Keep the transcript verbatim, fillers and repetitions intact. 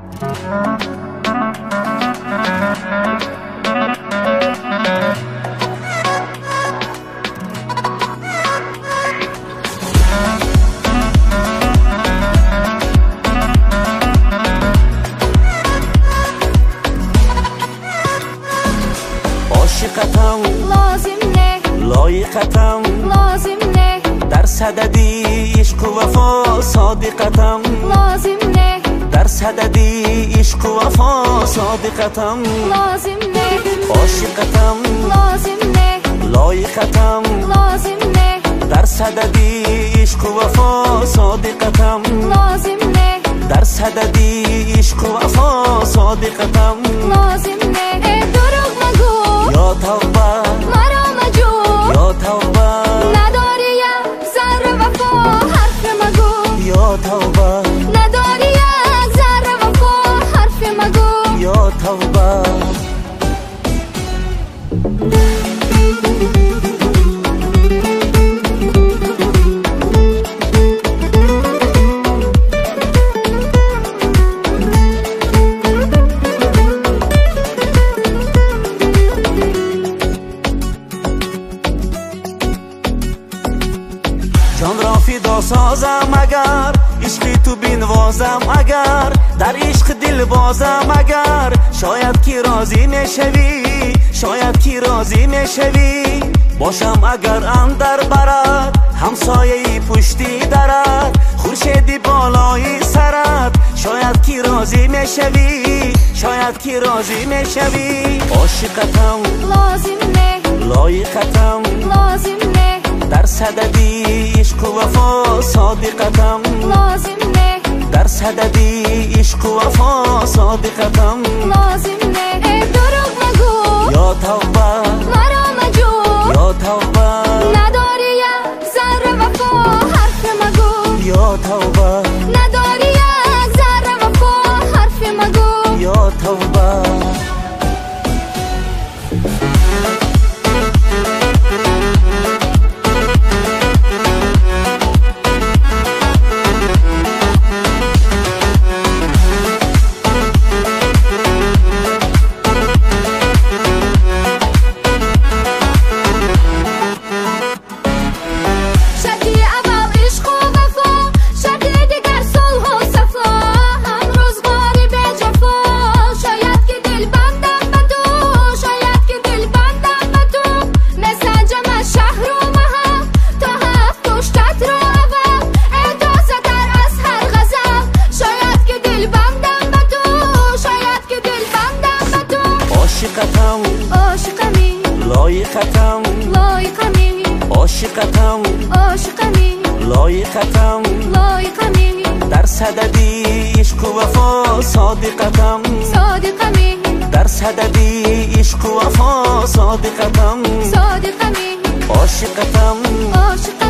عاشقتم لازم نه، لایقتم لازم نه، در صددی عشق و وفا صادقتم لازم نه، در صددی عشق و وفا صادقتم لازم نه، عاشقتم لازم نه، لایقتم لازم نه، در صددی عشق و وفا صادقتم لازم نه، در صددی عشق و وفا صادقتم لازم نه. ای دروغ مگو، یا توبه مرا مجو، یا توبه نداری یک ذره وفا، حرف مگو، یا توبه نداری یک ذره وفا، حرف مگو. یا توبه جان را فدا سازم اگر عشقی تو بنوازم، اگر در عشق دل بازم، اگر شاید کی راضی میشوی، شاید کی راضی میشوی باشم اگر اندر برد همسایه پشتی درد خورشیدی بالای سرت، شاید کی راضی میشوی، شاید کی راضی میشوی. عاشقتم لازم نه، لایقتم لازم نه، در صددی عشق و وفا صادقتم لازم نه، در صددی عشق و وفا صادقتم لازم نه. ای دروغ مگو، یا توبه مرا مجو، یا توبه نداری یک ذره وفا، حرف مگو، یا توبه نداری یک ذره وفا، حرف مگو. یا توبه عاشقتم عاشقمی، لایقتم لایقمی، عاشقتم عاشقمی، لایقتم لایقمی، در صددی عشق و وفا صادقتم صادقمی، در صددی عشق و وفا صادقتم صادقمی، عاشقتم عاشقمی.